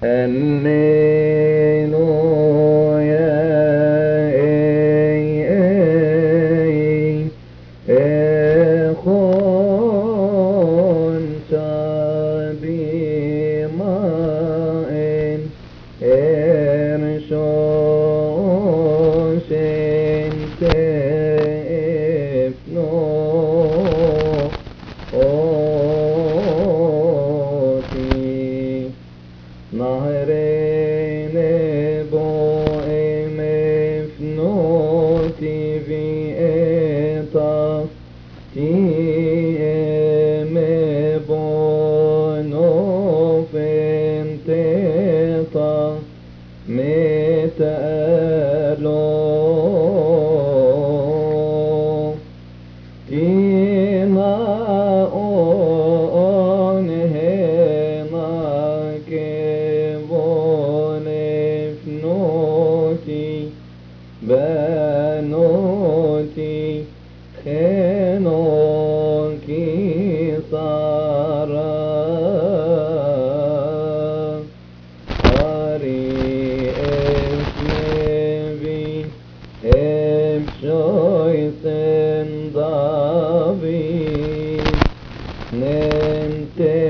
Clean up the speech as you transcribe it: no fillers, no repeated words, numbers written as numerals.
هللويا اخون سبيمائن ارشوشن تفنو اوتي نهرين بوئم فنوتي في اطاف تيم بونو فانتطا متألو تيما اون هما كبون فنوتي بنوتي خنوكي صارا أري اسمي افشويسن دافي ننتي